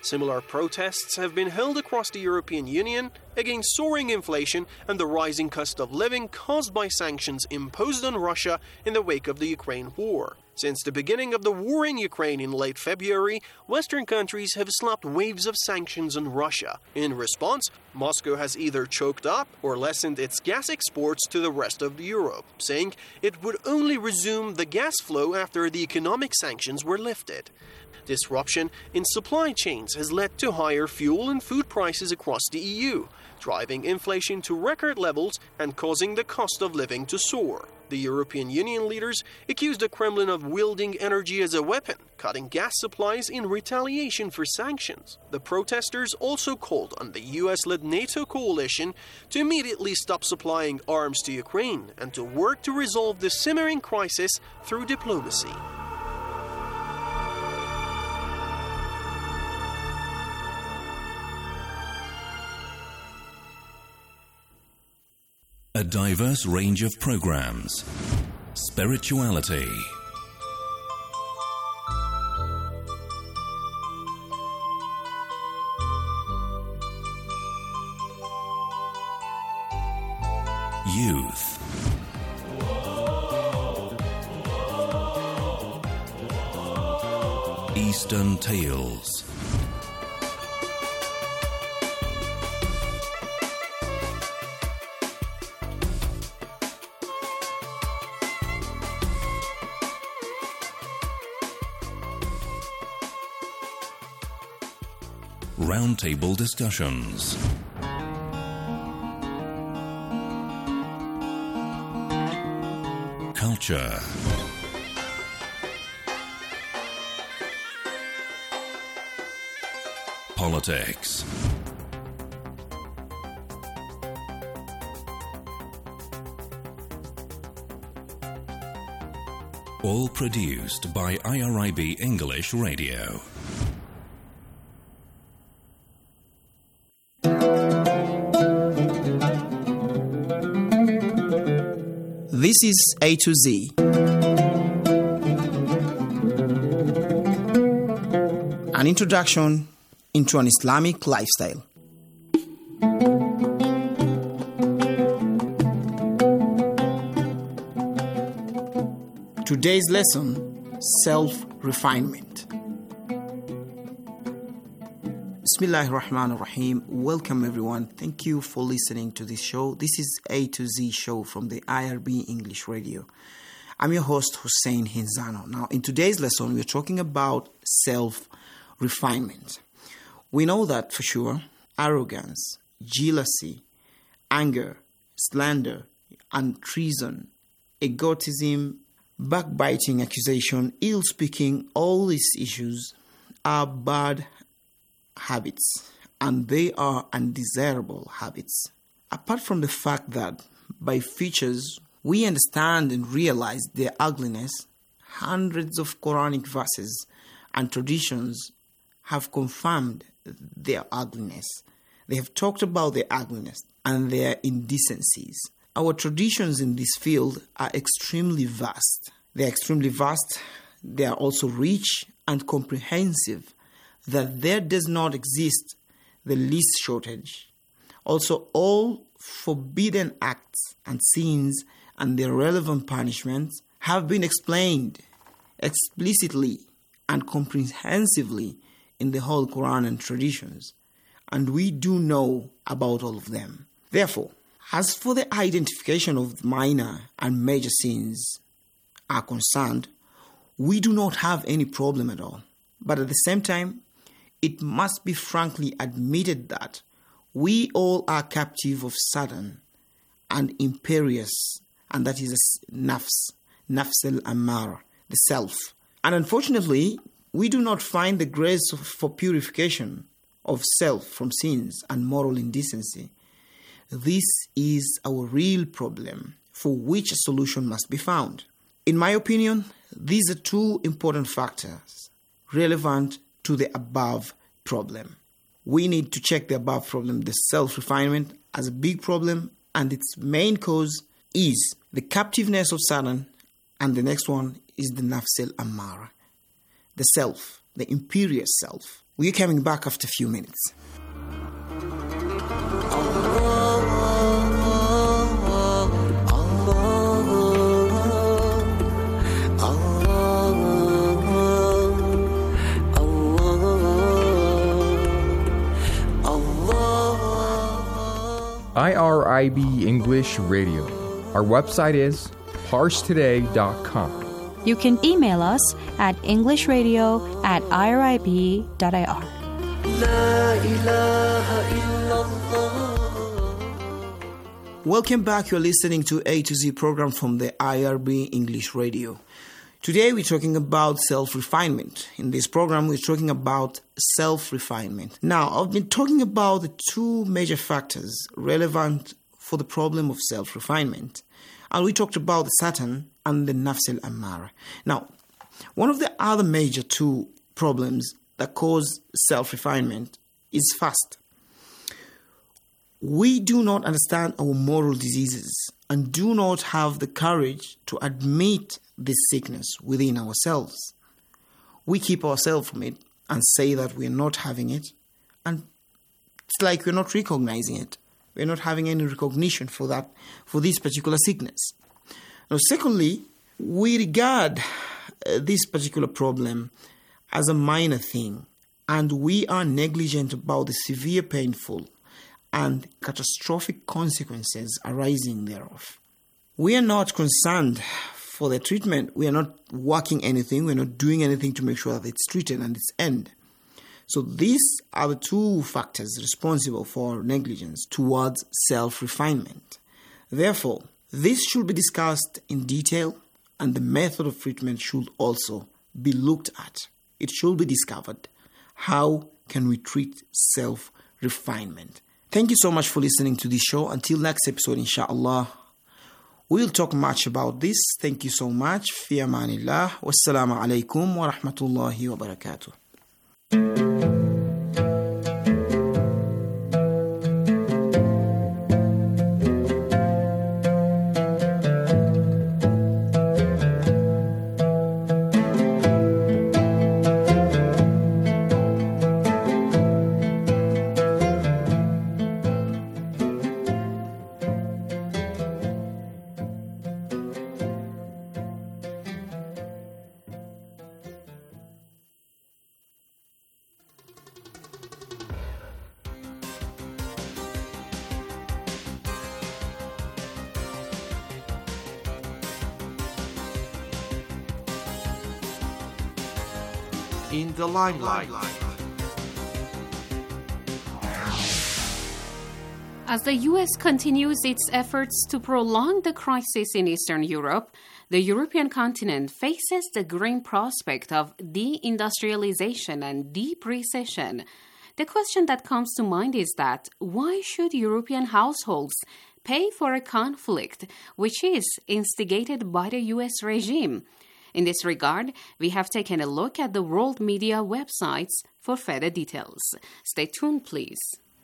Similar protests have been held across the European Union against soaring inflation and the rising cost of living caused by sanctions imposed on Russia in the wake of the Ukraine war. Since the beginning of the war in Ukraine in late February, Western countries have slapped waves of sanctions on Russia. In response, Moscow has either choked up or lessened its gas exports to the rest of Europe, saying it would only resume the gas flow after the economic sanctions were lifted. Disruption in supply chains has led to higher fuel and food prices across the EU, driving inflation to record levels and causing the cost of living to soar. The European Union leaders accused the Kremlin of wielding energy as a weapon, cutting gas supplies in retaliation for sanctions. The protesters also called on the US-led NATO coalition to immediately stop supplying arms to Ukraine and to work to resolve the simmering crisis through diplomacy. A diverse range of programs. Spirituality. Youth. Eastern Tales. Roundtable discussions. Culture. Politics. All produced by IRIB English Radio. This is A to Z. An introduction into an Islamic lifestyle. Today's lesson, self-refinement. Bismillahirrahmanirrahim. Welcome everyone. Thank you for listening to this show. This is A to Z show from the IRB English Radio. I'm your host Hussein Hinzano. Now in today's lesson we're talking about self-refinement. We know that for sure arrogance, jealousy, anger, slander, and treason, egotism, backbiting, accusation, ill-speaking, all these issues are bad habits, and they are undesirable habits. Apart from the fact that by features we understand and realize their ugliness, hundreds of Quranic verses and traditions have confirmed their ugliness. They have talked about their ugliness and their indecencies. Our traditions in this field are extremely vast. They are extremely vast. They are also rich and comprehensive, that there does not exist the least shortage. Also, all forbidden acts and sins and their relevant punishments have been explained explicitly and comprehensively in the whole Quran and traditions, and we do know about all of them. Therefore, as for the identification of minor and major sins are concerned, we do not have any problem at all. But at the same time, it must be frankly admitted that we all are captive of Satan and imperious, and that is nafs al-ammar, the self. And unfortunately, we do not find the grace for purification of self from sins and moral indecency. This is our real problem, for which a solution must be found. In my opinion, these are two important factors relevant to the above problem. We need to check the above problem, the self-refinement, as a big problem, and its main cause is the captiveness of Satan, and the next one is the nafs al-ammara, the self, the imperious self. We're coming back after a few minutes. IRIB English Radio. Our website is parstoday.com. You can email us at englishradio@irib.ir. Welcome back. You're listening to A to Z program from the IRB English Radio. Today we're talking about self-refinement. In this program, we're talking about self-refinement. Now, I've been talking about the two major factors relevant for the problem of self-refinement. And we talked about the Satan and the Nafs al-Ammara. Now, one of the other major two problems that cause self-refinement is fast. We do not understand our moral diseases and do not have the courage to admit this sickness within ourselves. We keep ourselves from it and say that we're not having it, and it's like we're not recognizing it. We're not having any recognition for this particular sickness. Now, secondly, we regard this particular problem as a minor thing, and we are negligent about the severe, painful, and catastrophic consequences arising thereof. We are not concerned for the treatment. We are not working anything. We are not doing anything to make sure that it's treated and it's end. So these are the two factors responsible for negligence towards self-refinement. Therefore, this should be discussed in detail, and the method of treatment should also be looked at. It should be discovered. How can we treat self-refinement? Thank you so much for listening to this show. Until next episode, inshallah, we'll talk much about this. Thank you so much. Fi amanillah. Wassalamu alaikum wa rahmatullahi wa barakatuh. In the limelight. As the U.S. continues its efforts to prolong the crisis in Eastern Europe, the European continent faces the grim prospect of deindustrialization and deep recession. The question that comes to mind is that why should European households pay for a conflict which is instigated by the U.S. regime? In this regard, we have taken a look at the world media websites for further details. Stay tuned, please.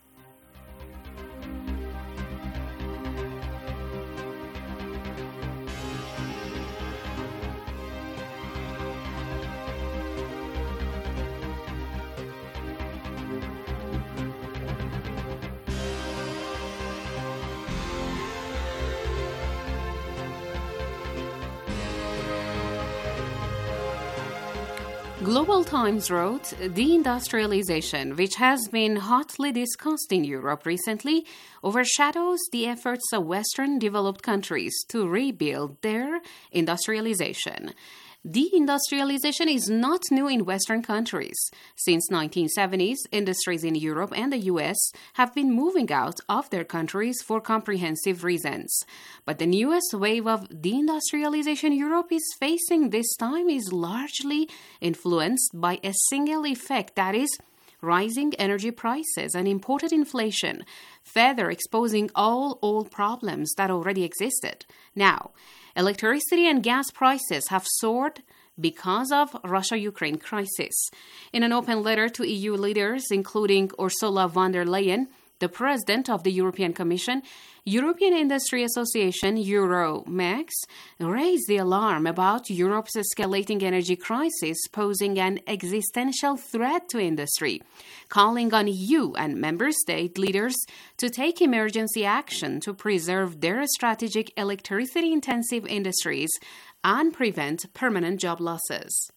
Global Times wrote, deindustrialization, which has been hotly discussed in Europe recently, overshadows the efforts of Western developed countries to rebuild their industrialization. Deindustrialization is not new in Western countries. Since 1970s, industries in Europe and the US have been moving out of their countries for comprehensive reasons. But the newest wave of deindustrialization Europe is facing this time is largely influenced by a single effect, that is, rising energy prices and imported inflation, further exposing all old problems that already existed. Now, electricity and gas prices have soared because of Russia-Ukraine crisis. In an open letter to EU leaders, including Ursula von der Leyen, The president of the European Commission, European Industry Association, Euromex, raised the alarm about Europe's escalating energy crisis posing an existential threat to industry, calling on EU and member state leaders to take emergency action to preserve their strategic electricity-intensive industries and prevent permanent job losses.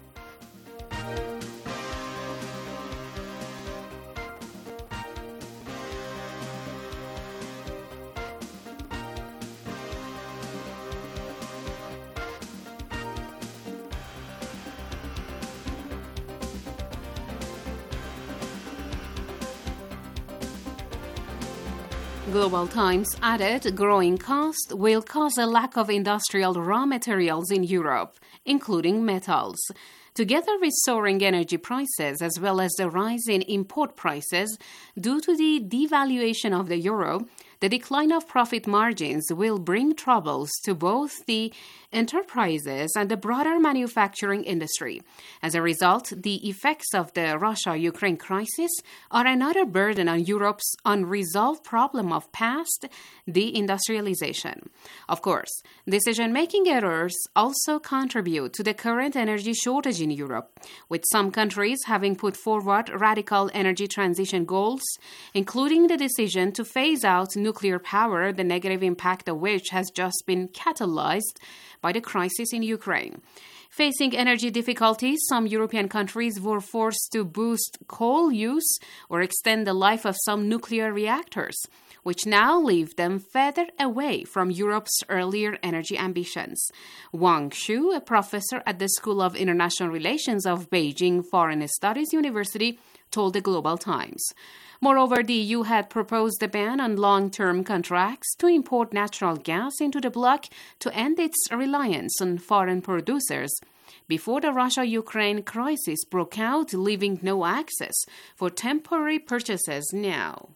Global Times added growing costs will cause a lack of industrial raw materials in Europe, including metals. Together with soaring energy prices as well as the rise in import prices due to the devaluation of the euro, the decline of profit margins will bring troubles to both the enterprises and the broader manufacturing industry. As a result, the effects of the Russia-Ukraine crisis are another burden on Europe's unresolved problem of past deindustrialization. Of course, decision-making errors also contribute to the current energy shortage in Europe, with some countries having put forward radical energy transition goals, including the decision to phase out nuclear power, the negative impact of which has just been catalyzed by the crisis in Ukraine. Facing energy difficulties, some European countries were forced to boost coal use or extend the life of some nuclear reactors, which now leave them further away from Europe's earlier energy ambitions. Wang Xu, a professor at the School of International Relations of Beijing Foreign Studies University, told the Global Times. Moreover, the EU had proposed a ban on long-term contracts to import natural gas into the bloc to end its reliance on foreign producers before the Russia-Ukraine crisis broke out, leaving no access for temporary purchases now.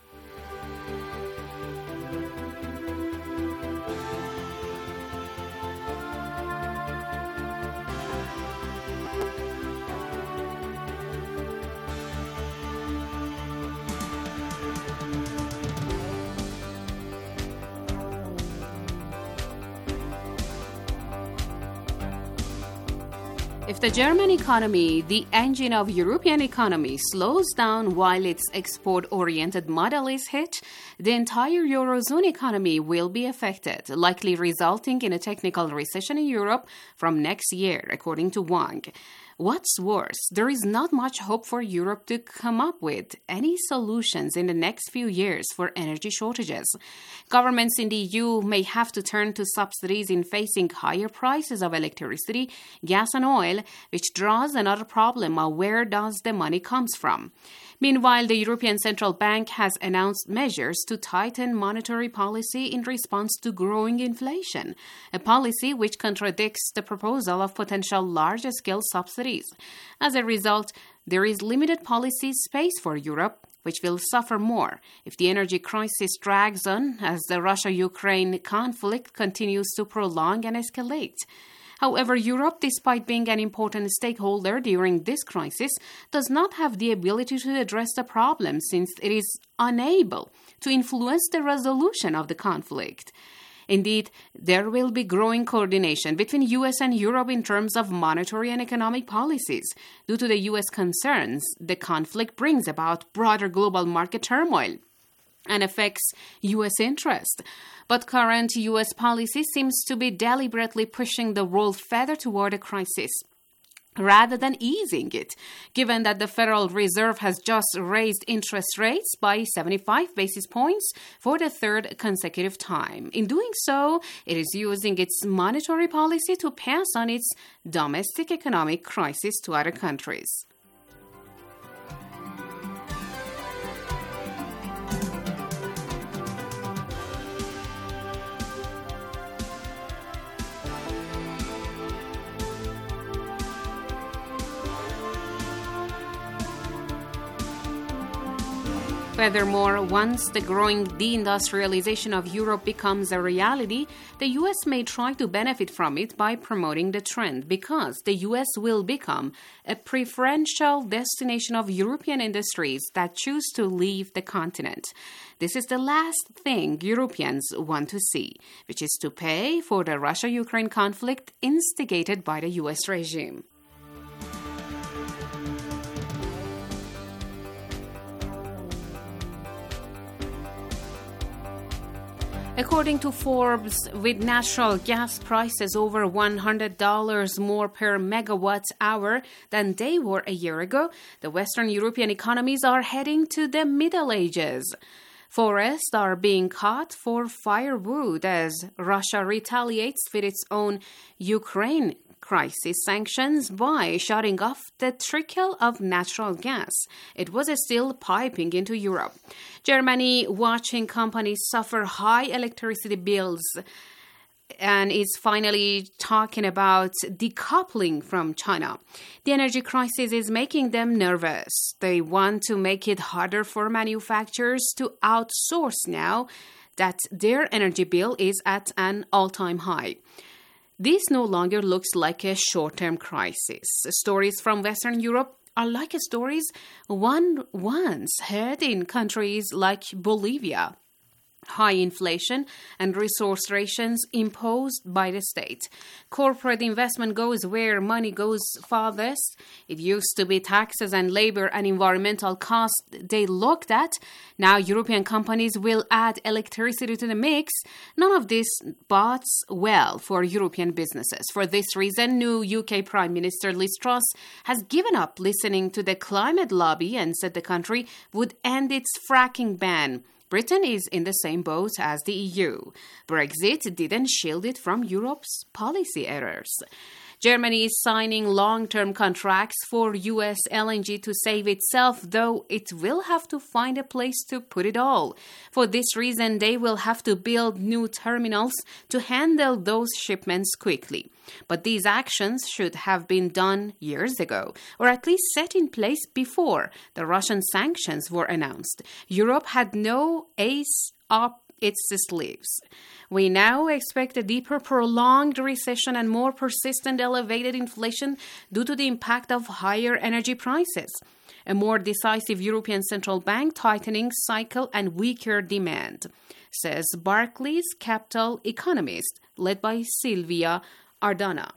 If the German economy, the engine of European economy, slows down while its export-oriented model is hit, the entire Eurozone economy will be affected, likely resulting in a technical recession in Europe from next year, according to Wang. What's worse, there is not much hope for Europe to come up with any solutions in the next few years for energy shortages. Governments in the EU may have to turn to subsidies in facing higher prices of electricity, gas and oil, which draws another problem of where does the money comes from. Meanwhile, the European Central Bank has announced measures to tighten monetary policy in response to growing inflation, a policy which contradicts the proposal of potential large-scale subsidies. As a result, there is limited policy space for Europe, which will suffer more if the energy crisis drags on as the Russia-Ukraine conflict continues to prolong and escalate. However, Europe, despite being an important stakeholder during this crisis, does not have the ability to address the problem since it is unable to influence the resolution of the conflict. Indeed, there will be growing coordination between US and Europe in terms of monetary and economic policies. Due to the US concerns, the conflict brings about broader global market turmoil and affects U.S. interest. But current U.S. policy seems to be deliberately pushing the world further toward a crisis, rather than easing it, given that the Federal Reserve has just raised interest rates by 75 basis points for the third consecutive time. In doing so, it is using its monetary policy to pass on its domestic economic crisis to other countries. Furthermore, once the growing deindustrialization of Europe becomes a reality, the U.S. may try to benefit from it by promoting the trend, because the U.S. will become a preferential destination of European industries that choose to leave the continent. This is the last thing Europeans want to see, which is to pay for the Russia-Ukraine conflict instigated by the U.S. regime. According to Forbes, with natural gas prices over $100 more per megawatt hour than they were a year ago, the Western European economies are heading to the Middle Ages. Forests are being cut for firewood as Russia retaliates with its own Ukraine crisis sanctions by shutting off the trickle of natural gas. It was still piping into Europe. Germany, watching companies suffer high electricity bills, and is finally talking about decoupling from China. The energy crisis is making them nervous. They want to make it harder for manufacturers to outsource now that their energy bill is at an all-time high. This no longer looks like a short-term crisis. Stories from Western Europe are like stories one once heard in countries like Bolivia. High inflation and resource rations imposed by the state. Corporate investment goes where money goes farthest. It used to be taxes and labor and environmental costs they looked at. Now European companies will add electricity to the mix. None of this bodes well for European businesses. For this reason, new UK Prime Minister Liz Truss has given up listening to the climate lobby and said the country would end its fracking ban. Britain is in the same boat as the EU. Brexit didn't shield it from Europe's policy errors. Germany is signing long-term contracts for U.S. LNG to save itself, though it will have to find a place to put it all. For this reason, they will have to build new terminals to handle those shipments quickly. But these actions should have been done years ago, or at least set in place before the Russian sanctions were announced. Europe had no ace up its sleeves. We now expect a deeper, prolonged recession and more persistent elevated inflation due to the impact of higher energy prices, a more decisive European Central Bank tightening cycle and weaker demand, says Barclays capital economist led by Silvia Ardana.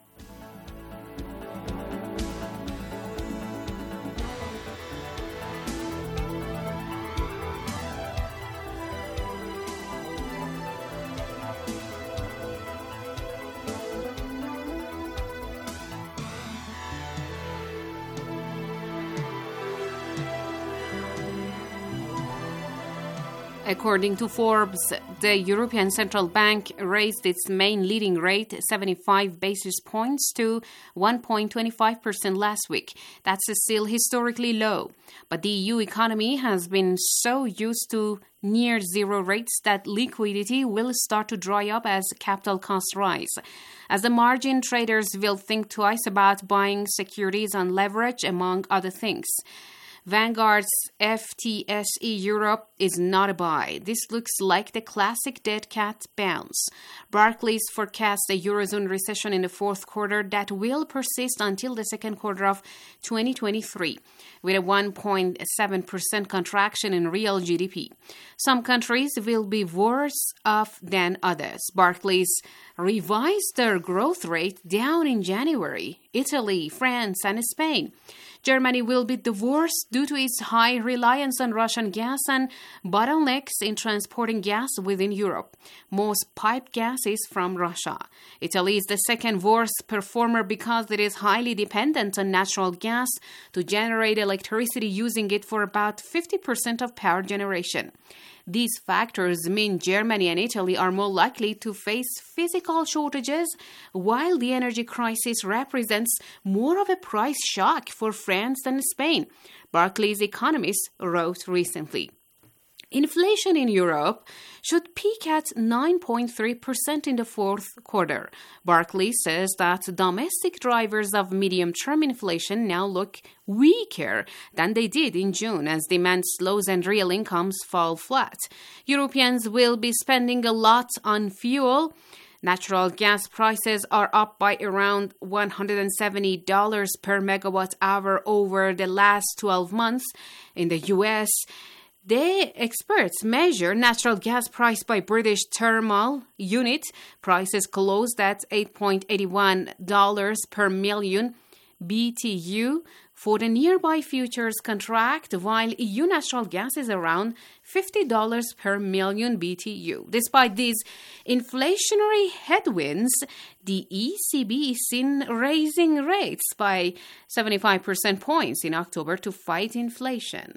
According to Forbes, the European Central Bank raised its main leading rate 75 basis points to 1.25% last week. That's still historically low. But the EU economy has been so used to near zero rates that liquidity will start to dry up as capital costs rise. As the margin traders will think twice about buying securities on leverage, among other things. Vanguard's FTSE Europe is not a buy. This looks like the classic dead cat bounce. Barclays forecasts a Eurozone recession in the fourth quarter that will persist until the second quarter of 2023, with a 1.7% contraction in real GDP. Some countries will be worse off than others. Barclays revised their growth rate down in January. Italy, France, and Spain. Germany will be the worst due to its high reliance on Russian gas and bottlenecks in transporting gas within Europe. Most piped gas is from Russia. Italy is the second worst performer because it is highly dependent on natural gas to generate electricity, using it for about 50% of power generation. These factors mean Germany and Italy are more likely to face physical shortages, while the energy crisis represents more of a price shock for France than Spain, Barclays economists wrote recently. Inflation in Europe should peak at 9.3% in the fourth quarter. Barclays says that domestic drivers of medium-term inflation now look weaker than they did in June as demand slows and real incomes fall flat. Europeans will be spending a lot on fuel. Natural gas prices are up by around $170 per megawatt hour over the last 12 months. In the U.S., experts measure natural gas price by British thermal unit. Prices closed at $8.81 per million BTU for the nearby futures contract, while EU natural gas is around $50 per million BTU. Despite these inflationary headwinds, the ECB is seen raising rates by 75% points in October to fight inflation.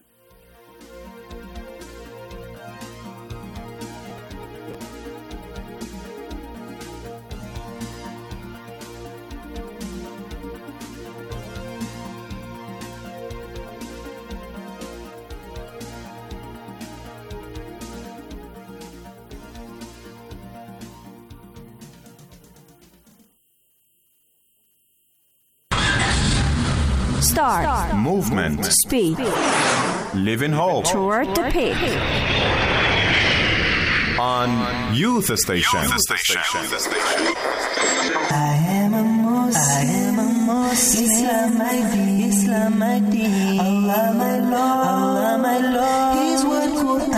Start. Movement. Speed. Live in hope. Toward the peak. On Youth Station. I am a Muslim. Islam ID. Allah my Lord. His word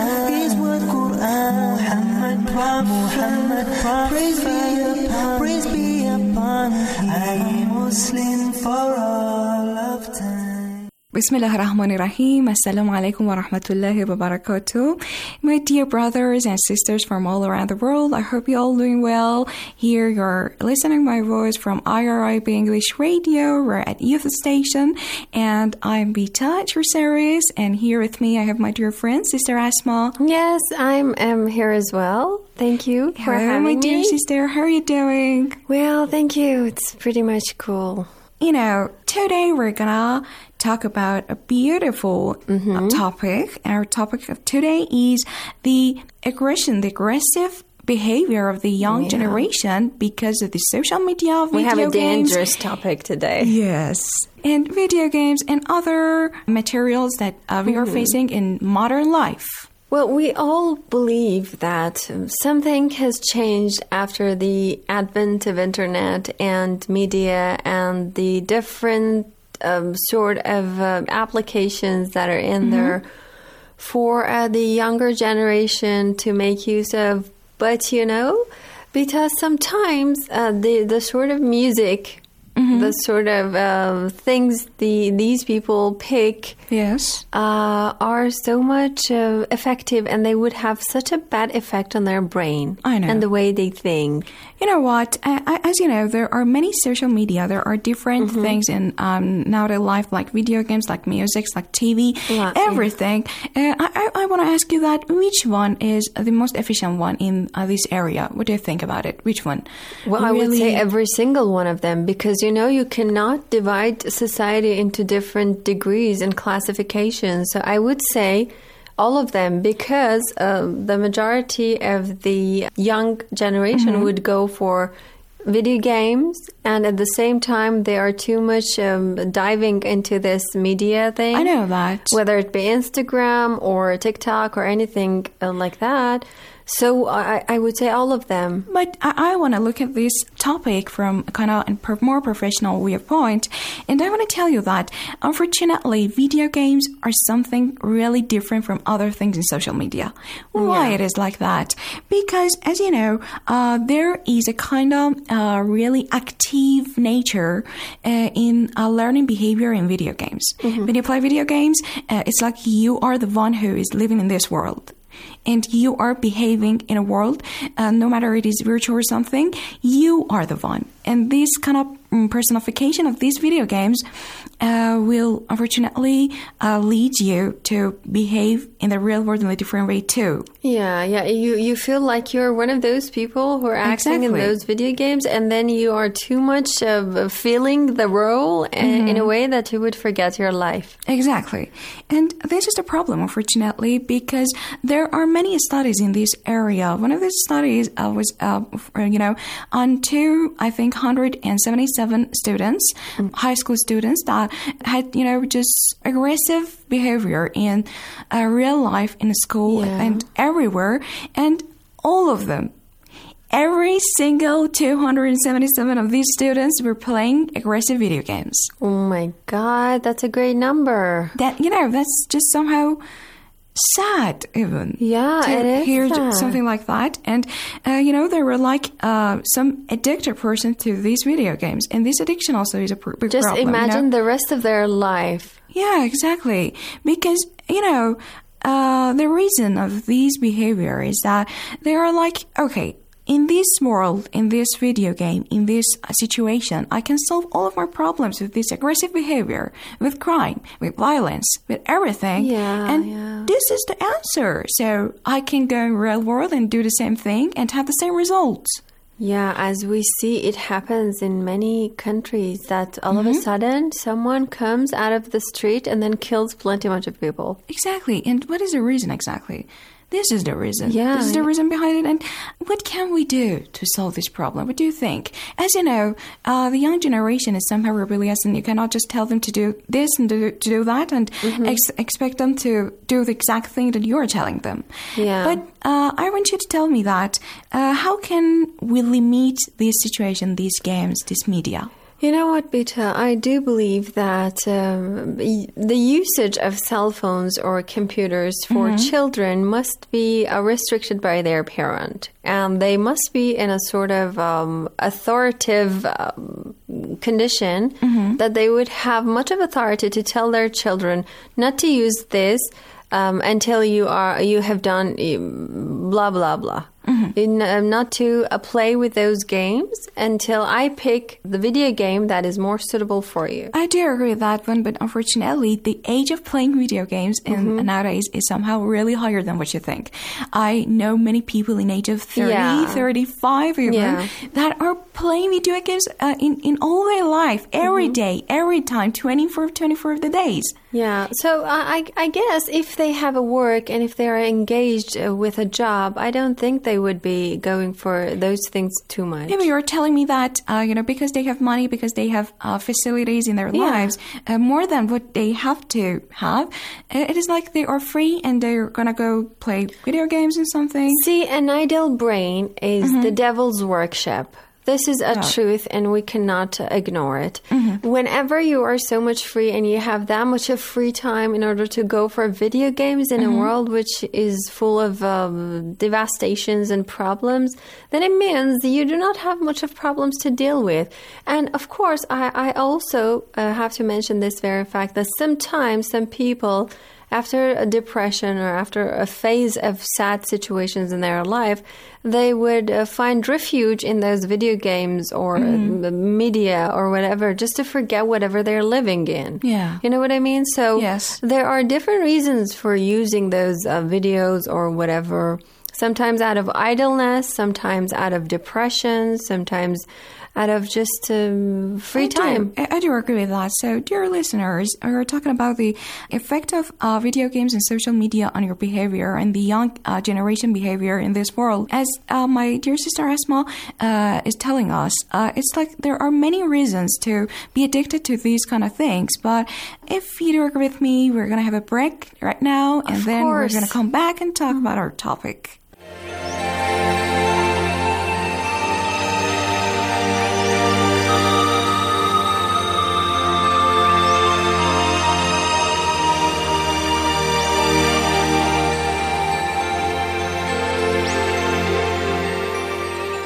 Quran. Muhammad Prophet. Praise be upon him. I am Muslim for all of time. Bismillah ar-Rahman ar-Rahim. Assalamu alaikum wa rahmatullahi wa barakatuh. My dear brothers and sisters from all around the world, I hope you're all doing well. Here you're listening my voice from IRIB English Radio. We're at Youth Station, and I'm Bita, your series, and here with me I have my dear friend, Sister Asma. Yes, I'm here as well. Thank you for having me. Hello, my dear sister. How are you doing? Well, thank you. It's pretty much cool. You know, today we're gonna talk about a beautiful topic. And our topic of today is the aggressive behavior of the young generation because of the social media, video games. We have a dangerous topic today. Yes. And video games and other materials that we are facing in modern life. Well, we all believe that something has changed after the advent of internet and media and the different sort of applications that are in there for the younger generation to make use of. But, you know, because sometimes the sort of music, the sort of things these people pick are so much effective, and they would have such a bad effect on their brain and the way they think. You know what? As you know, there are many social media. There are different things in nowadays life, like video games, like music, like TV, everything. I want to ask you that which one is the most efficient one in this area? What do you think about it? Which one? Well, I would say every single one of them, because, you know, you cannot divide society into different degrees and classifications. So I would say all of them, because the majority of the young generation would go for video games, and at the same time they are too much diving into this media thing. I know that. Whether it be Instagram or TikTok or anything like that. So I would say all of them. But I want to look at this topic from kind of a more professional viewpoint. And I want to tell you that, unfortunately, video games are something really different from other things in social media. Why it is like that? Because, as you know, there is a kind of really active nature in learning behavior in video games. When you play video games, it's like you are the one who is living in this world. And you are behaving in a world, no matter it is virtual or something, you are the one. And this kind of personification of these video games will unfortunately lead you to behave in the real world in a different way too. Yeah. You feel like you're one of those people who are acting in those video games, and then you are too much of feeling the role in a way that you would forget your life. Exactly. And this is the problem, unfortunately, because there are many studies in this area. One of these studies was, on 177 students, high school students that had, just aggressive behavior in real life in school and everywhere. And all of them, every single 277 of these students were playing aggressive video games. Oh my God, that's a great number. That's just somehow sad even. Yeah, to it is hear sad. something like that. And, there were like some addicted person to these video games. And this addiction also is a big just problem. Just imagine the rest of their life. Yeah, exactly. Because, the reason of these behavior is that they are like, okay, in this world, in this video game, in this situation, I can solve all of my problems with this aggressive behavior, with crime, with violence, with everything. This is the answer. So I can go in real world and do the same thing and have the same results. Yeah, as we see, it happens in many countries that all of a sudden someone comes out of the street and then kills plenty much of people. Exactly. And what is the reason exactly? This is the reason. Yeah. This is the reason behind it. And what can we do to solve this problem? What do you think? As you know, the young generation is somehow rebellious, and you cannot just tell them to do this and to do that and expect them to do the exact thing that you're telling them. Yeah. But I want you to tell me that how can we limit this situation, these games, this media? You know what, Bita? I do believe that the usage of cell phones or computers for children must be restricted by their parent. And they must be in a sort of authoritative condition that they would have much of authority to tell their children not to use this until you have done blah, blah, blah. Not to play with those games until I pick the video game that is more suitable for you. I do agree with that one, but unfortunately, the age of playing video games nowadays is somehow really higher than what you think. I know many people in age of 30, 35 even, that are playing video games in all their life, every day, every time, 24 of the days. Yeah, so I guess if they have a work and if they are engaged with a job, I don't think they would be going for those things too much. Yeah, but you're telling me that, because they have money, because they have facilities in their lives, more than what they have to have, it is like they are free and they're going to go play video games or something. See, an idle brain is the devil's workshop. This is a truth, and we cannot ignore it. Whenever you are so much free and you have that much of free time in order to go for video games in a world which is full of devastations and problems, then it means you do not have much of problems to deal with. And of course, I also have to mention this very fact that sometimes some people, after a depression or after a phase of sad situations in their life, they would find refuge in those video games or media or whatever, just to forget whatever they're living in. Yeah. You know what I mean? So there are different reasons for using those videos or whatever. Sometimes out of idleness, sometimes out of depression, sometimes out of just free time. I do agree with that. So, dear listeners, we're talking about the effect of video games and social media on your behavior and the young generation behavior in this world. As my dear sister Asma is telling us, it's like there are many reasons to be addicted to these kind of things. But if you do agree with me, we're going to have a break right now, and then we're going to come back and talk about our topic.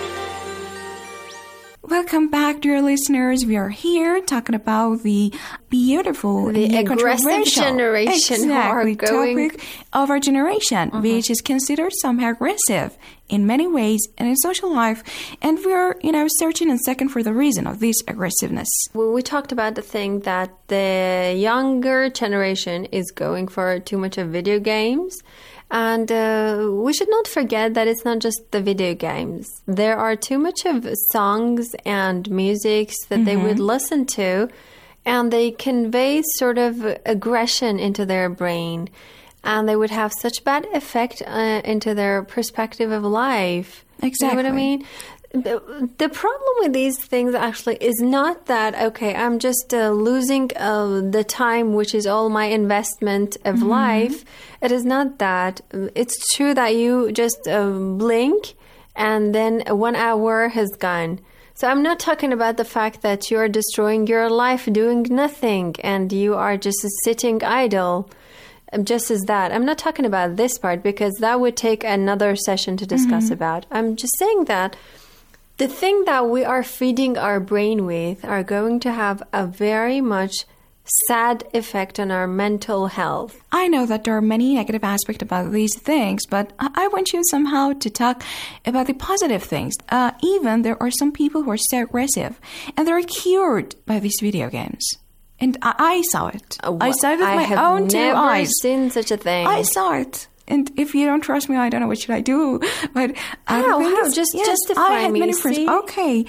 Welcome back, dear listeners. We are here talking about the beautiful, the and aggressive generation who are going topic of our generation, which is considered somehow aggressive in many ways and in social life, and we're searching and second for the reason of this aggressiveness. Well, we talked about the thing that the younger generation is going for too much of video games. And we should not forget that it's not just the video games. There are too much of songs and musics that they would listen to, and they convey sort of aggression into their brain. And they would have such bad effect into their perspective of life. Exactly. You know what I mean? The problem with these things actually is not that, okay, I'm just losing the time, which is all my investment of life. It is not that. It's true that you just blink and then 1 hour has gone. So I'm not talking about the fact that you're destroying your life doing nothing and you are just sitting idle. Just as that. I'm not talking about this part because that would take another session to discuss about. I'm just saying that the thing that we are feeding our brain with are going to have a very much sad effect on our mental health. I know that there are many negative aspects about these things, but I want you somehow to talk about the positive things. Even there are some people who are so aggressive and they're cured by these video games. And I saw it. I saw it with my own 2 eyes. I have never seen such a thing. I saw it. And if you don't trust me, I don't know what should I do. But how? Just justify I had me, many friends. see? Okay,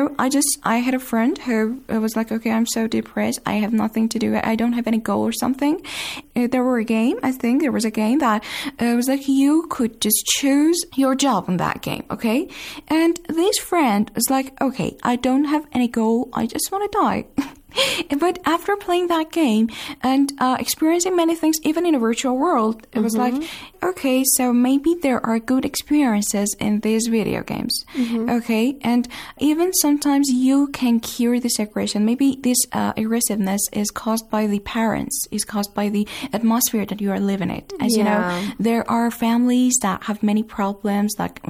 I had a friend who was like, okay, I'm so depressed. I have nothing to do. I don't have any goal or something. There was a game that was like you could just choose your job in that game. Okay, and this friend was like, okay, I don't have any goal. I just want to die. But after playing that game and experiencing many things, even in a virtual world, it was like, okay, so maybe there are good experiences in these video games. Okay, and even sometimes you can cure this aggression. Maybe this aggressiveness is caused by the parents, is caused by the atmosphere that you are living in. As you know, there are families that have many problems, like,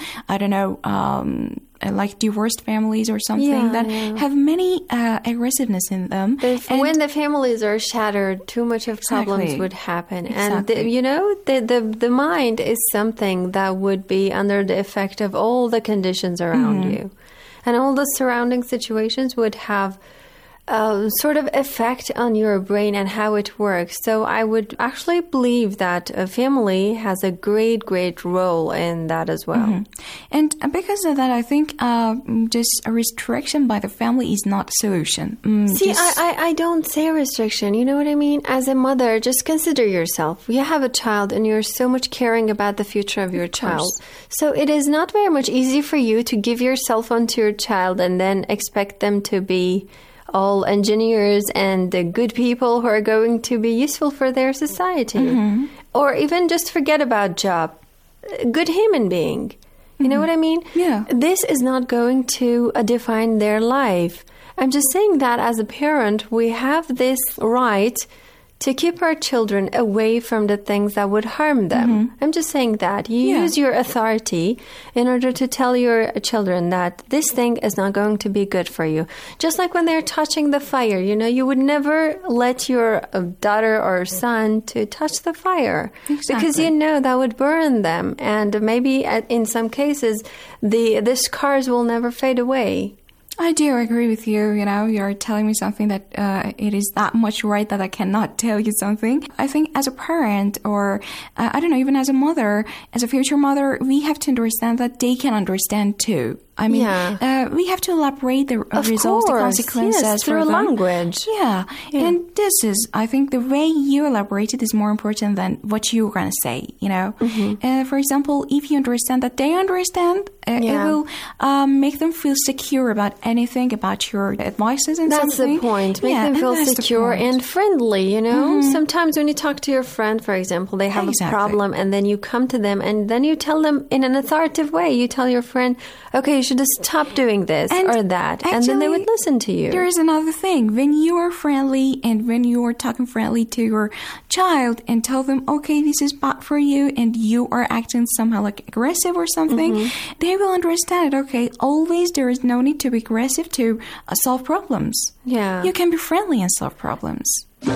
like divorced families or something that have many aggressiveness in them. When the families are shattered, too much of problems would happen. Exactly. And the mind is something that would be under the effect of all the conditions around you. And all the surrounding situations would have sort of effect on your brain and how it works. So I would actually believe that a family has a great role in that as well. And because of that, I think just a restriction by the family is not a solution. I don't say restriction. You know what I mean? As a mother, just consider yourself. You have a child and you're so much caring about the future of your child. So it is not very much easy for you to give your cell phone to your child and then expect them to be all engineers and good people who are going to be useful for their society. Or even just forget about job. Good human being. You know what I mean? Yeah. This is not going to define their life. I'm just saying that as a parent, we have this right to keep our children away from the things that would harm them. I'm just saying that. You use your authority in order to tell your children that this thing is not going to be good for you. Just like when they're touching the fire, you would never let your daughter or son to touch the fire. Because that would burn them. And maybe in some cases, the scars will never fade away. I do agree with you. You're telling me something that it is that much right that I cannot tell you something. I think as a parent or, even as a mother, as a future mother, we have to understand that they can understand too. I mean, we have to elaborate the results, the consequences through language. Yeah. And this is, I think, the way you elaborate it is more important than what you're going to say, For example, if you understand that they understand, it will make them feel secure about anything, about your advices and That's something. The point. Make them feel secure and friendly, Sometimes when you talk to your friend, for example, they have a problem and then you come to them and then you tell them in an authoritative way. You tell your friend, okay, you should just stop doing this or that. And then they would listen to you. There is another thing. When you are friendly and when you are talking friendly to your child and tell them, okay, this is bad for you, and you are acting somehow like aggressive or something, they will understand it. Okay, always there is no need to be aggressive aggressive to solve problems. Yeah. You can be friendly and solve problems.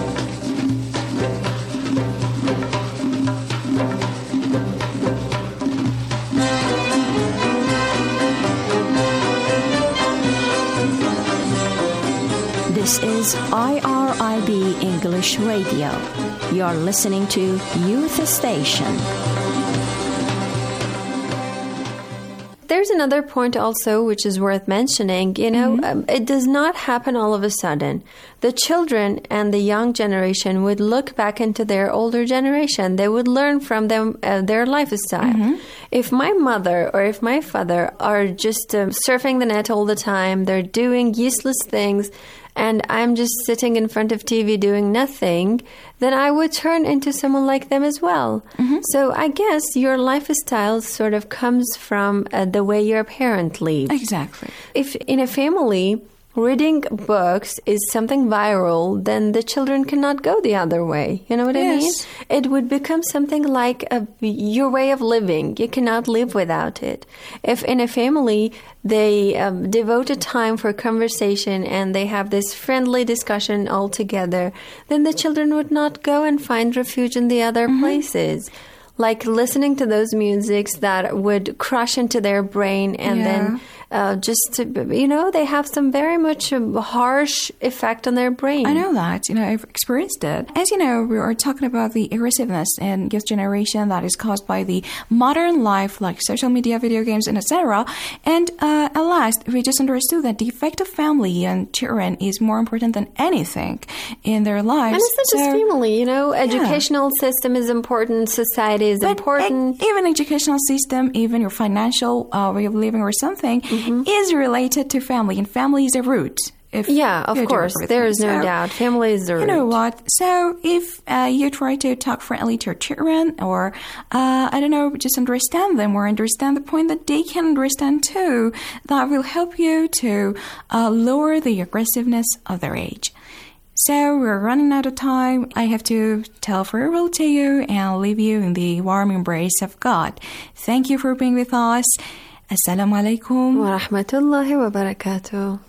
This is IRIB English Radio. You're listening to Youth Station. There's another point also which is worth mentioning. It does not happen all of a sudden. The children and the young generation would look back into their older generation. They would learn from them their lifestyle. If my mother or if my father are just surfing the net all the time, they're doing useless things, and I'm just sitting in front of TV doing nothing, then I would turn into someone like them as well. So I guess your lifestyle sort of comes from the way your parent lives. Exactly. If in a family reading books is something viral, then the children cannot go the other way. You know what I mean? It would become something like your way of living. You cannot live without it. If in a family they devote a time for conversation and they have this friendly discussion all together, then the children would not go and find refuge in the other places. Like listening to those musics that would crush into their brain and then they have some very much harsh effect on their brain. I know that. I've experienced it. As you know, we are talking about the aggressiveness in youth generation that is caused by the modern life, like social media, video games, and etc. And at last, we just understood that the effect of family and children is more important than anything in their lives. And it's not just family, educational system is important, society is important. Even educational system, even your financial way of living or something, is related to family, and family is a root. Of course. There is no doubt. Family is the root. You know what? So if you try to talk friendly to your children or, just understand them or understand the point that they can understand too, that will help you to lower the aggressiveness of their age. So we're running out of time. I have to tell farewell to you and leave you in the warm embrace of God. Thank you for being with us. Assalamu alaikum wa rahmatullahi wa barakatuh.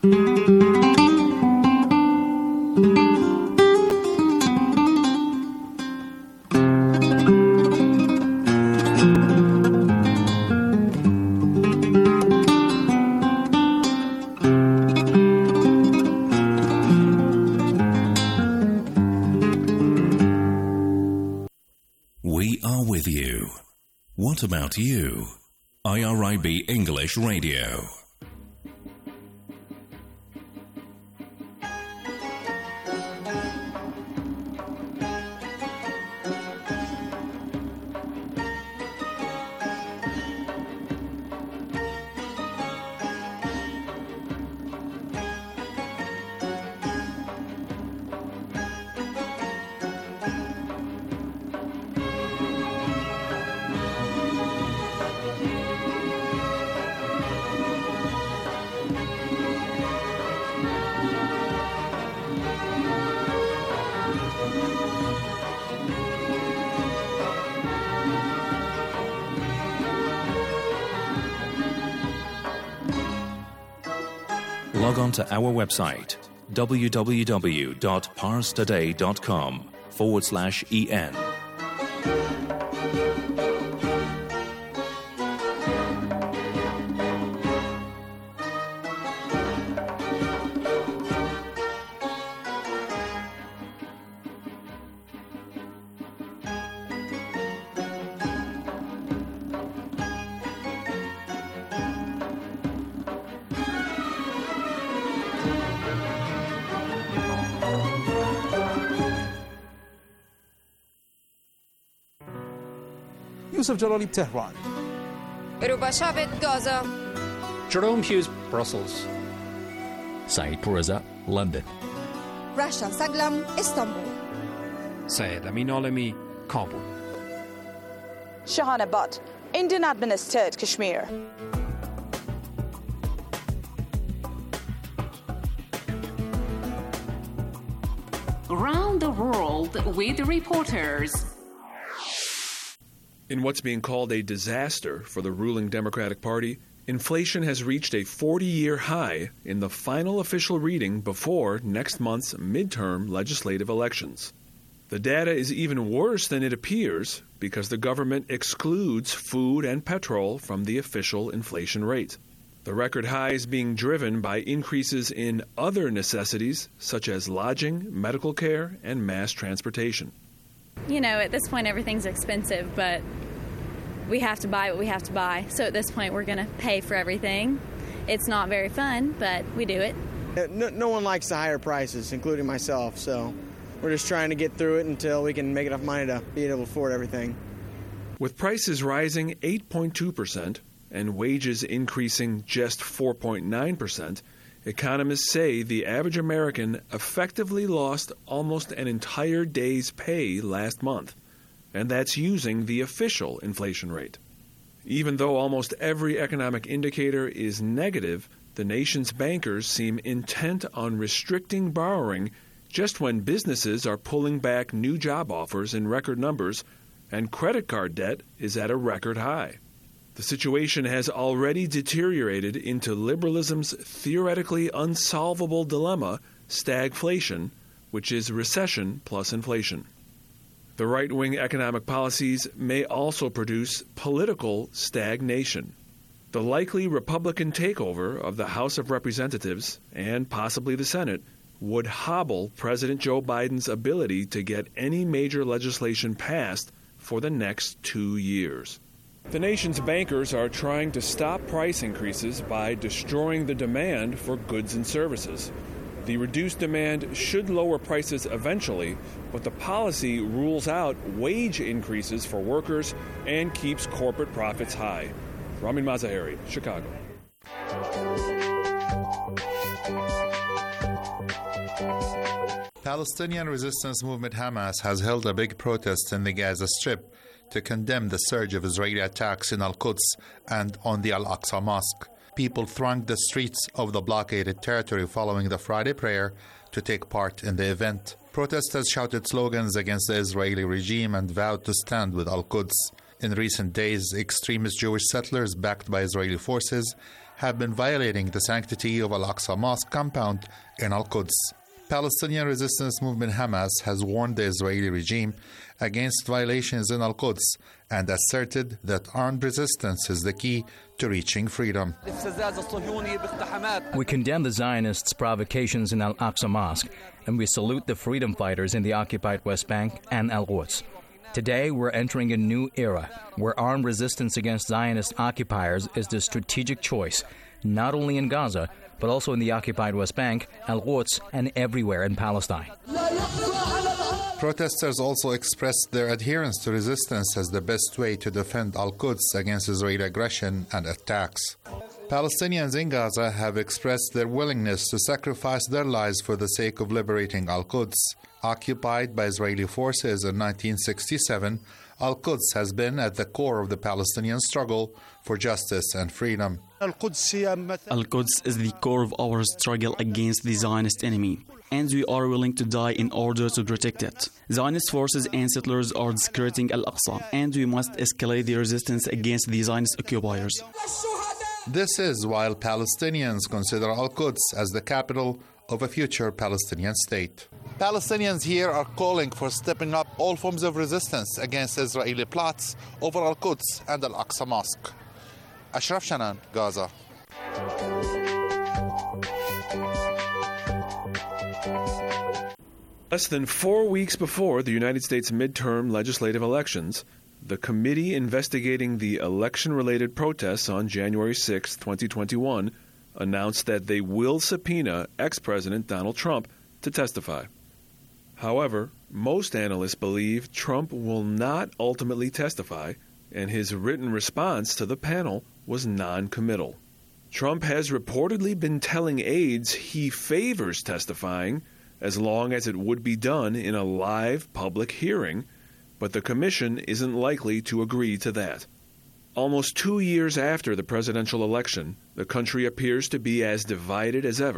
We are with you. What about you? IRIB English Radio. Log on to our website, www.parstoday.com/en. Yusuf Jalali, Tehran. Rubashabet, Gaza. Jerome Hughes, Brussels. Saeed Pourreza, London. Rasha Saglam, Istanbul. Syed Amin Alami, Kabul. Shahana Butt, Indian administered Kashmir. Around the world with reporters. In what's being called a disaster for the ruling Democratic Party, Inflation has reached a 40-year high in the final official reading before next month's midterm legislative elections. The data is even worse than it appears because the government excludes food and petrol from the official inflation rate. The record high is being driven by increases in other necessities such as lodging, medical care, and mass transportation. You know, at this point everything's expensive, but we have to buy what we have to buy. So at this point we're going to pay for everything. It's not very fun, but we do it. No one likes the higher prices, including myself, so we're just trying to get through it until we can make enough money to be able to afford everything. With prices rising 8.2% and wages increasing just 4.9%, economists say the average American effectively lost almost an entire day's pay last month, and that's using the official inflation rate. Even though almost every economic indicator is negative, the nation's bankers seem intent on restricting borrowing just when businesses are pulling back new job offers in record numbers and credit card debt is at a record high. The situation has already deteriorated into liberalism's theoretically unsolvable dilemma, stagflation, which is recession plus inflation. The right-wing economic policies may also produce political stagnation. The likely Republican takeover of the House of Representatives and possibly the Senate would hobble President Joe Biden's ability to get any major legislation passed for the next 2 years. The nation's bankers are trying to stop price increases by destroying the demand for goods and services. The reduced demand should lower prices eventually, but the policy rules out wage increases for workers and keeps corporate profits high. Ramin Mazaheri, Chicago. Palestinian resistance movement Hamas has held a big protest in the Gaza Strip to condemn the surge of Israeli attacks in Al-Quds and on the Al-Aqsa Mosque. People thronged the streets of the blockaded territory following the Friday prayer to take part in the event. Protesters shouted slogans against the Israeli regime and vowed to stand with Al-Quds. In recent days, extremist Jewish settlers backed by Israeli forces have been violating the sanctity of Al-Aqsa Mosque compound in Al-Quds. Palestinian resistance movement Hamas has warned the Israeli regime against violations in Al-Quds and asserted that armed resistance is the key to reaching freedom. We condemn the Zionists' provocations in Al-Aqsa Mosque, and we salute the freedom fighters in the occupied West Bank and Al-Quds. Today, we're entering a new era where armed resistance against Zionist occupiers is the strategic choice, not only in Gaza, but also in the occupied West Bank, Al-Quds, and everywhere in Palestine. Protesters also expressed their adherence to resistance as the best way to defend Al-Quds against Israeli aggression and attacks. Palestinians in Gaza have expressed their willingness to sacrifice their lives for the sake of liberating Al-Quds. Occupied by Israeli forces in 1967, Al-Quds has been at the core of the Palestinian struggle for justice and freedom. Al-Quds is the core of our struggle against the Zionist enemy, and we are willing to die in order to protect it. Zionist forces and settlers are desecrating Al-Aqsa, and we must escalate the resistance against the Zionist occupiers. This is while Palestinians consider Al-Quds as the capital of a future Palestinian state. Palestinians here are calling for stepping up all forms of resistance against Israeli plots over Al-Quds and Al-Aqsa Mosque. Ashraf Shanan, Gaza. Less than 4 weeks before the United States midterm legislative elections, the committee investigating the election-related protests on January 6, 2021, announced that they will subpoena ex-President Donald Trump to testify. However, most analysts believe Trump will not ultimately testify, and his written response to the panel was non-committal. Trump has reportedly been telling aides he favors testifying as long as it would be done in a live public hearing, but the commission isn't likely to agree to that. Almost 2 years after the presidential election, the country appears to be as divided as ever,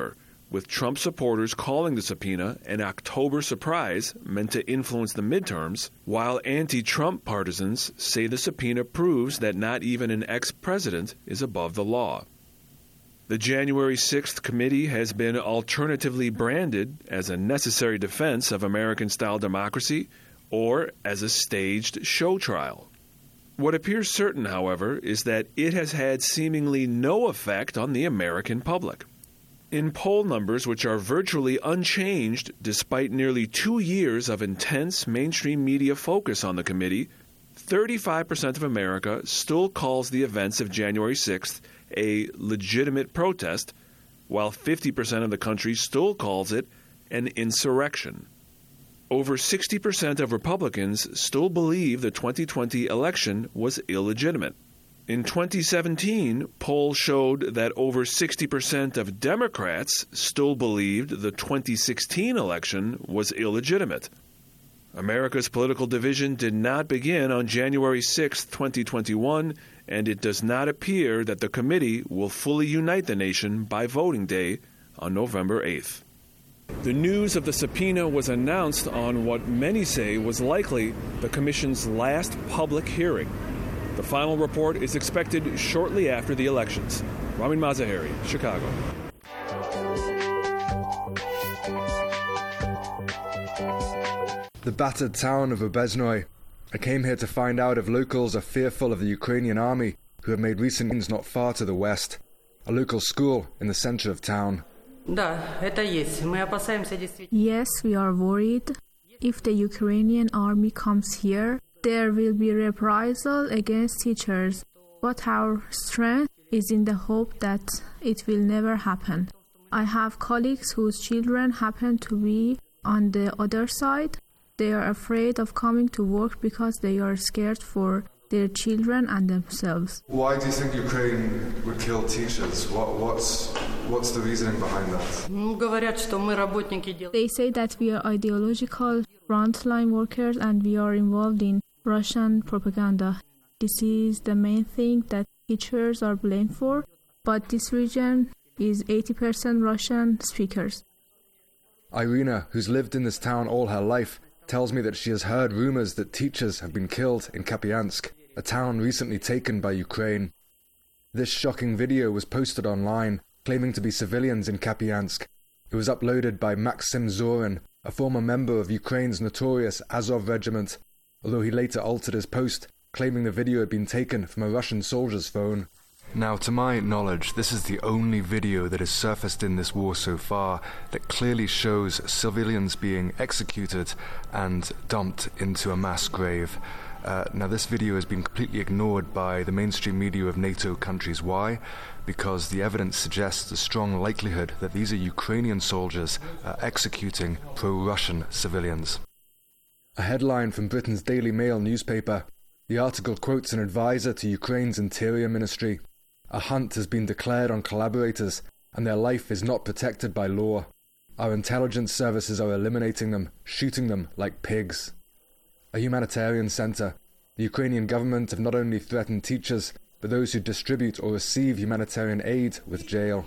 with Trump supporters calling the subpoena an October surprise meant to influence the midterms, while anti-Trump partisans say the subpoena proves that not even an ex-president is above the law. The January 6th committee has been alternatively branded as a necessary defense of American-style democracy or as a staged show trial. What appears certain, however, is that it has had seemingly no effect on the American public. In poll numbers which are virtually unchanged despite nearly 2 years of intense mainstream media focus on the committee, 35% of America still calls the events of January 6th a legitimate protest, while 50% of the country still calls it an insurrection. Over 60% of Republicans still believe the 2020 election was illegitimate. In 2017, polls showed that over 60% of Democrats still believed the 2016 election was illegitimate. America's political division did not begin on January 6, 2021, and it does not appear that the committee will fully unite the nation by voting day on November 8th. The news of the subpoena was announced on what many say was likely the Commission's last public hearing. The final report is expected shortly after the elections. Ramin Mazaheri, Chicago. The battered town of Obezhnoye. I came here to find out if locals are fearful of the Ukrainian army, who have made recent moves not far to the west. A local school in the center of town. Yes, we are worried. If the Ukrainian army comes here, there will be reprisal against teachers. But our strength is in the hope that it will never happen. I have colleagues whose children happen to be on the other side. They are afraid of coming to work because they are scared for their children and themselves. Why do you think Ukraine would kill teachers? What's the reasoning behind that? They say that we are ideological frontline workers and we are involved in Russian propaganda. This is the main thing that teachers are blamed for, but this region is 80% Russian speakers. Irina, who's lived in this town all her life, tells me that she has heard rumors that teachers have been killed in Kapyansk, a town recently taken by Ukraine. This shocking video was posted online, claiming to be civilians in Kapyansk. It was uploaded by Maxim Zorin, a former member of Ukraine's notorious Azov regiment, although he later altered his post, claiming the video had been taken from a Russian soldier's phone. Now, to my knowledge, this is the only video that has surfaced in this war so far that clearly shows civilians being executed and dumped into a mass grave. Now, this video has been completely ignored by the mainstream media of NATO countries. Why? Because the evidence suggests a strong likelihood that these are Ukrainian soldiers executing pro-Russian civilians. A headline from Britain's Daily Mail newspaper. The article quotes an advisor to Ukraine's Interior Ministry. A hunt has been declared on collaborators, and their life is not protected by law. Our intelligence services are eliminating them, shooting them like pigs. A humanitarian centre. The Ukrainian government have not only threatened teachers, but those who distribute or receive humanitarian aid with jail.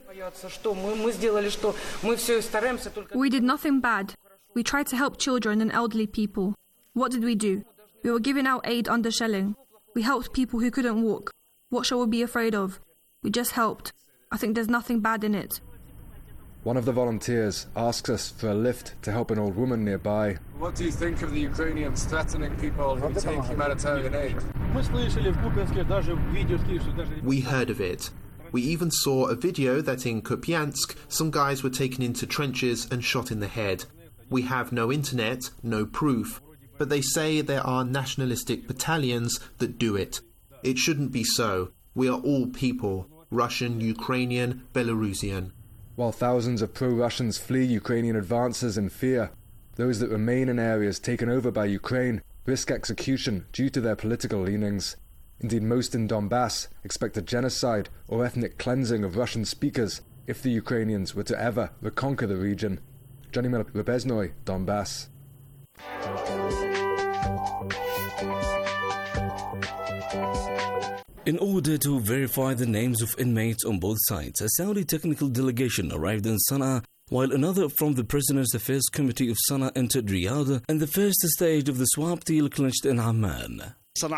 We did nothing bad. We tried to help children and elderly people. What did we do? We were giving out aid under shelling. We helped people who couldn't walk. What shall we be afraid of? We just helped. I think there's nothing bad in it. One of the volunteers asks us for a lift to help an old woman nearby. What do you think of the Ukrainians threatening people who take humanitarian aid? We heard of it. We even saw a video that in Kupiansk some guys were taken into trenches and shot in the head. We have no internet, no proof, but they say there are nationalistic battalions that do it. It shouldn't be so. We are all people, Russian, Ukrainian, Belarusian. While thousands of pro-Russians flee Ukrainian advances in fear, those that remain in areas taken over by Ukraine risk execution due to their political leanings. Indeed, most in Donbass expect a genocide or ethnic cleansing of Russian speakers if the Ukrainians were to ever reconquer the region. Johnny Miller, Obezhnoye, Donbass. In order to verify the names of inmates on both sides, a Saudi technical delegation arrived in Sana'a, while another from the Prisoners' Affairs Committee of Sana'a entered Riyadh, and the first stage of the swap deal clinched in Amman.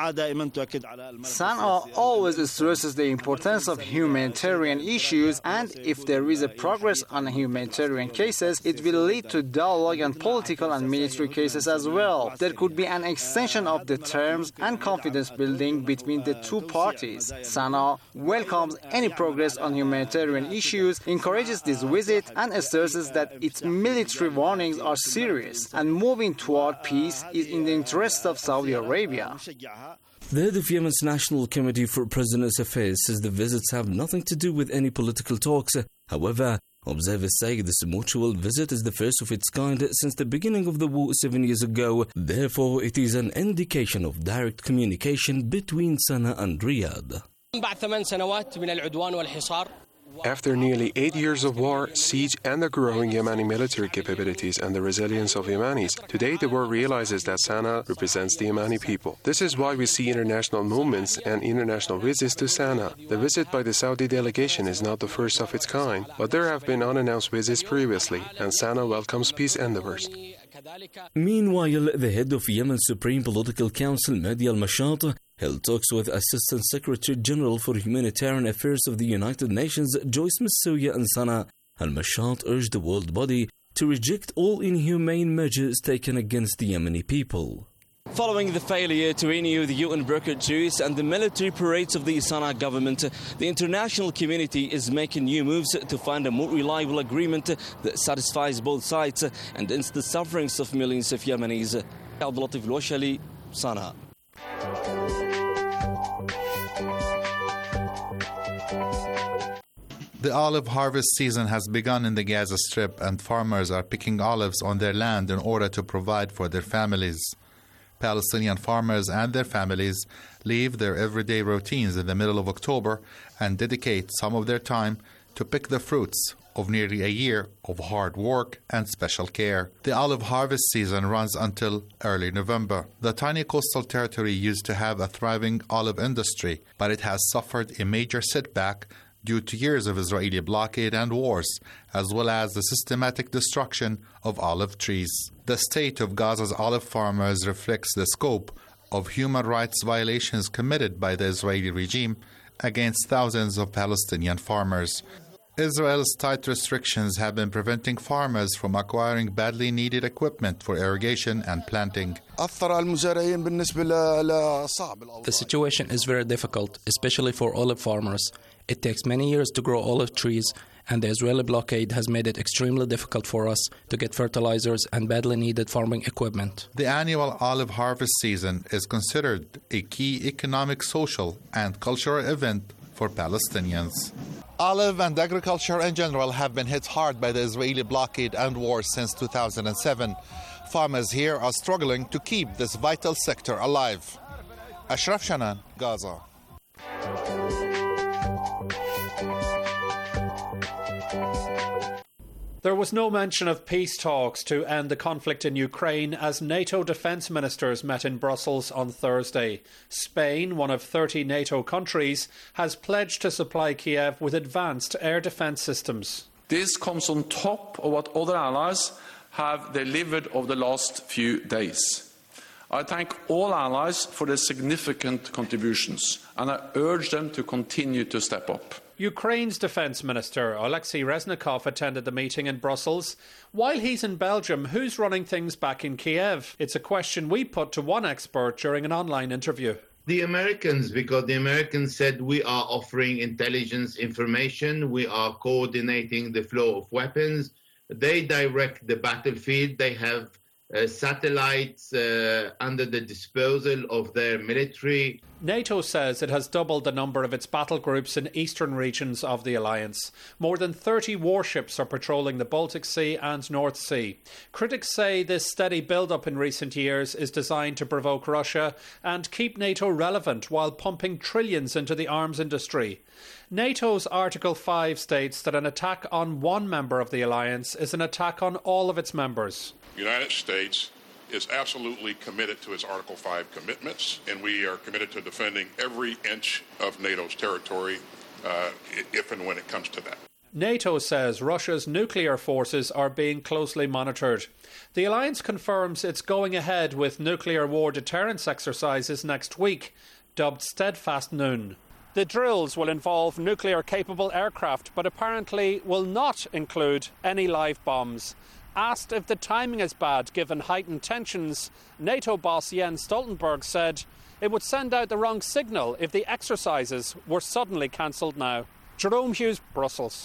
Sana'a always stresses the importance of humanitarian issues, and if there is a progress on humanitarian cases, it will lead to dialogue on political and military cases as well. There could be an extension of the terms and confidence building between the two parties. Sana'a welcomes any progress on humanitarian issues, encourages this visit, and stresses that its military warnings are serious, and moving toward peace is in the interest of Saudi Arabia. The head of Yemen's National Committee for Prisoners' Affairs says the visits have nothing to do with any political talks. However, observers say this mutual visit is the first of its kind since the beginning of the war 7 years ago. Therefore, it is an indication of direct communication between Sana'a and Riyadh. After nearly 8 years of war, siege, and the growing Yemeni military capabilities and the resilience of Yemenis, today the world realizes that Sana'a represents the Yemeni people. This is why we see international movements and international visits to Sana'a. The visit by the Saudi delegation is not the first of its kind, but there have been unannounced visits previously, and Sana'a welcomes peace endeavors. Meanwhile, the head of Yemen's Supreme Political Council, Mahdi al-Mashat, held talks with Assistant Secretary General for Humanitarian Affairs of the United Nations, Joyce Msuya, in Sana'a. Al-Mashat urged the world body to reject all inhumane measures taken against the Yemeni people. Following the failure to renew the UN brokered truce and the military parades of the Sana'a government, the international community is making new moves to find a more reliable agreement that satisfies both sides and ends the sufferings of millions of Yemenis. Abdulatif Al-Washali, Sana'a. The olive harvest season has begun in the Gaza Strip, and farmers are picking olives on their land in order to provide for their families. Palestinian farmers and their families leave their everyday routines in the middle of October and dedicate some of their time to pick the fruits of nearly a year of hard work and special care. The olive harvest season runs until early November. The tiny coastal territory used to have a thriving olive industry, but it has suffered a major setback due to years of Israeli blockade and wars, as well as the systematic destruction of olive trees. The state of Gaza's olive farmers reflects the scope of human rights violations committed by the Israeli regime against thousands of Palestinian farmers. Israel's tight restrictions have been preventing farmers from acquiring badly needed equipment for irrigation and planting. The situation is very difficult, especially for olive farmers. It takes many years to grow olive trees, and the Israeli blockade has made it extremely difficult for us to get fertilizers and badly needed farming equipment. The annual olive harvest season is considered a key economic, social, and cultural event for Palestinians. Olive and agriculture in general have been hit hard by the Israeli blockade and war since 2007. Farmers here are struggling to keep this vital sector alive. Ashraf Shanan, Gaza. There was no mention of peace talks to end the conflict in Ukraine as NATO defence ministers met in Brussels on Thursday. Spain, one of 30 NATO countries, has pledged to supply Kiev with advanced air defence systems. This comes on top of what other allies have delivered over the last few days. I thank all allies for their significant contributions, and I urge them to continue to step up. Ukraine's Defence Minister Oleksiy Reznikov attended the meeting in Brussels. While he's in Belgium, who's running things back in Kiev? It's a question we put to one expert during an online interview. The Americans, because the Americans said we are offering intelligence information, we are coordinating the flow of weapons. They direct the battlefield. They have satellites under the disposal of their military. NATO says it has doubled the number of its battle groups in eastern regions of the alliance. More than 30 warships are patrolling the Baltic Sea and North Sea. Critics say this steady build-up in recent years is designed to provoke Russia and keep NATO relevant while pumping trillions into the arms industry. NATO's Article 5 states that an attack on one member of the alliance is an attack on all of its members. The United States is absolutely committed to its Article 5 commitments, and we are committed to defending every inch of NATO's territory if and when it comes to that. NATO says Russia's nuclear forces are being closely monitored. The alliance confirms it's going ahead with nuclear war deterrence exercises next week, dubbed Steadfast Noon. The drills will involve nuclear-capable aircraft, but apparently will not include any live bombs. Asked if the timing is bad given heightened tensions, NATO boss Jens Stoltenberg said it would send out the wrong signal if the exercises were suddenly cancelled now. Jerome Hughes, Brussels.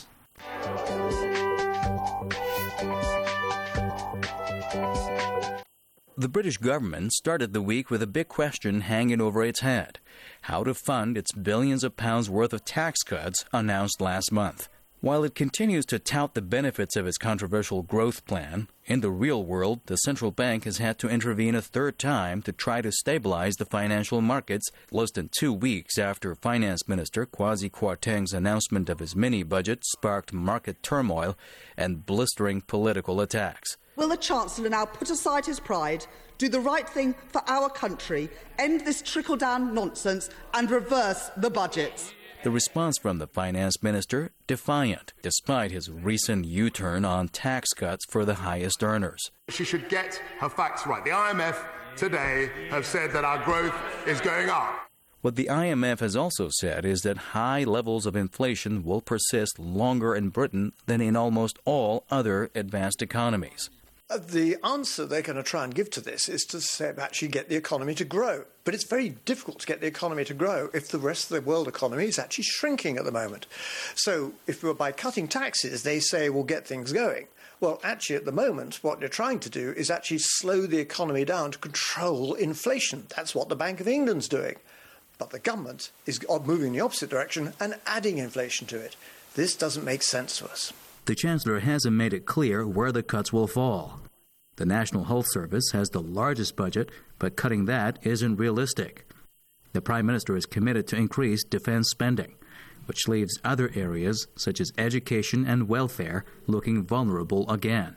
The British government started the week with a big question hanging over its head: how to fund its billions of pounds worth of tax cuts announced last month. While it continues to tout the benefits of its controversial growth plan, in the real world, the central bank has had to intervene a third time to try to stabilize the financial markets less than 2 weeks after Finance Minister Kwasi Kwarteng's announcement of his mini-budget sparked market turmoil and blistering political attacks. Will the Chancellor now put aside his pride, do the right thing for our country, end this trickle-down nonsense and reverse the budget? The response from the finance minister, defiant, despite his recent U-turn on tax cuts for the highest earners. She should get her facts right. The IMF today have said that our growth is going up. What the IMF has also said is that high levels of inflation will persist longer in Britain than in almost all other advanced economies. The answer they're going to try and give to this is to say, actually get the economy to grow. But it's very difficult to get the economy to grow if the rest of the world economy is actually shrinking at the moment. So if by cutting taxes they say we'll get things going, well, actually at the moment what they're trying to do is actually slow the economy down to control inflation. That's what the Bank of England's doing. But the government is moving in the opposite direction and adding inflation to it. This doesn't make sense to us. The Chancellor hasn't made it clear where the cuts will fall. The National Health Service has the largest budget, but cutting that isn't realistic. The Prime Minister is committed to increase defense spending, which leaves other areas, such as education and welfare, looking vulnerable again.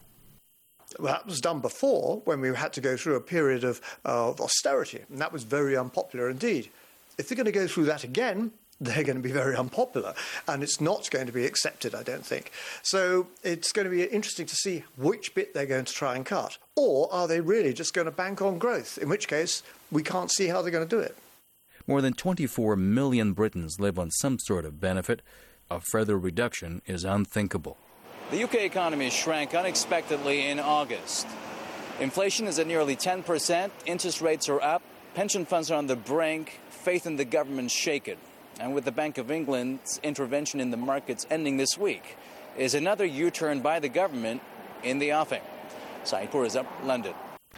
Well, that was done before, when we had to go through a period of austerity, and that was very unpopular indeed. If they're going to go through that again, they're going to be very unpopular, and it's not going to be accepted, I don't think. So it's going to be interesting to see which bit they're going to try and cut. Or are they really just going to bank on growth, in which case we can't see how they're going to do it. More than 24 million Britons live on some sort of benefit. A further reduction is unthinkable. The UK economy shrank unexpectedly in August. Inflation is at nearly 10%, interest rates are up, pension funds are on the brink, faith in the government shaken. And with the Bank of England's intervention in the markets ending this week, is another U-turn by the government in the offing. Saipur is up, London.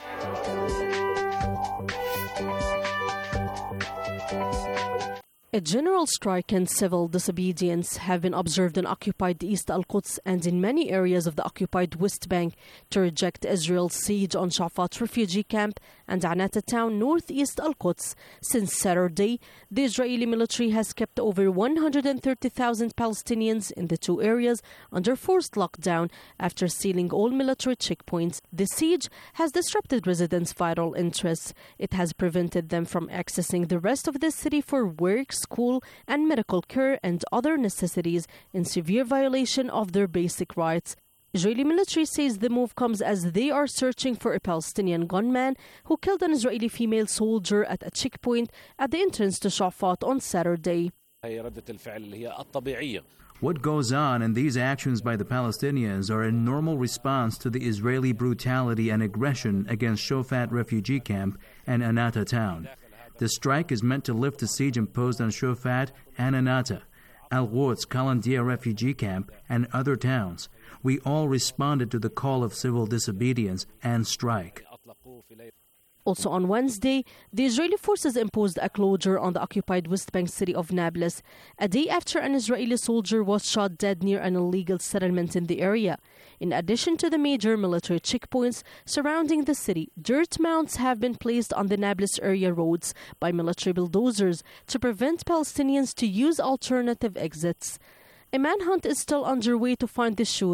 A general strike and civil disobedience have been observed in occupied East Al-Quds and in many areas of the occupied West Bank to reject Israel's siege on Shafat refugee camp and Anata town northeast Al-Quds. Since Saturday, the Israeli military has kept over 130,000 Palestinians in the two areas under forced lockdown after sealing all military checkpoints. The siege has disrupted residents' vital interests. It has prevented them from accessing the rest of the city for work, school and medical care and other necessities in severe violation of their basic rights. Israeli military says the move comes as they are searching for a Palestinian gunman who killed an Israeli female soldier at a checkpoint at the entrance to Shafat on Saturday. What goes on in these actions by the Palestinians are a normal response to the Israeli brutality and aggression against Shafat refugee camp and Anata town. The strike is meant to lift the siege imposed on Shafat and Anata, Al-Quds, Kalandia refugee camp, and other towns. We all responded to the call of civil disobedience and strike. Also on Wednesday, the Israeli forces imposed a closure on the occupied West Bank city of Nablus, a day after an Israeli soldier was shot dead near an illegal settlement in the area. In addition to the major military checkpoints surrounding the city, dirt mounds have been placed on the Nablus area roads by military bulldozers to prevent Palestinians to use alternative exits. A manhunt is still underway to find the shooter.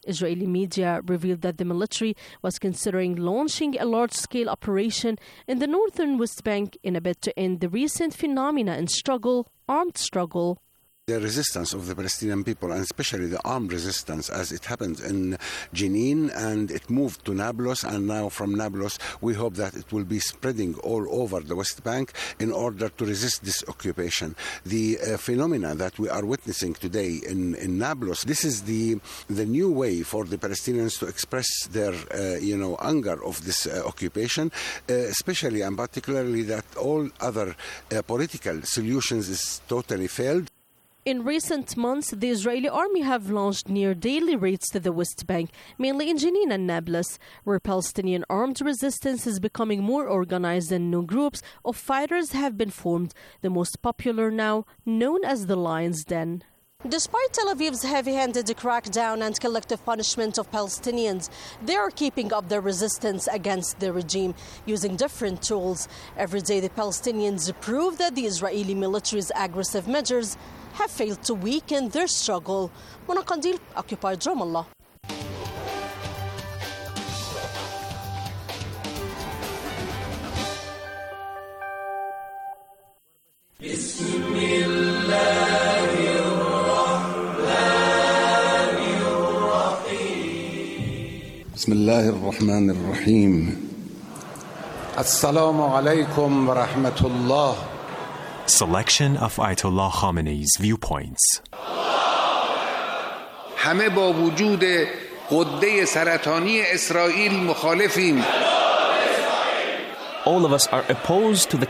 Israeli media revealed that the military was considering launching a large-scale operation in the northern West Bank in a bid to end the recent phenomena and armed struggle. The resistance of the Palestinian people, and especially the armed resistance, as it happened in Jenin, and it moved to Nablus, and now from Nablus we hope that it will be spreading all over the West Bank in order to resist this occupation. The phenomena that we are witnessing today in Nablus, this is the new way for the Palestinians to express their anger of this occupation, especially and particularly that all other political solutions is totally failed. In recent months, the Israeli army have launched near-daily raids to the West Bank, mainly in Jenin and Nablus, where Palestinian armed resistance is becoming more organized and new groups of fighters have been formed, the most popular now known as the Lion's Den. Despite Tel Aviv's heavy-handed crackdown and collective punishment of Palestinians, they are keeping up their resistance against the regime using different tools. Every day the Palestinians prove that the Israeli military's aggressive measures have failed to weaken their struggle. Mona Qandil, Occupied Ramallah. بسم الله الرحمن الرحيم السلام عليكم ورحمة الله. Selection of Ayatollah Khamenei's viewpoints. همه با وجود غده سرطانی اسرائیل مخالفیم. All of us are opposed to the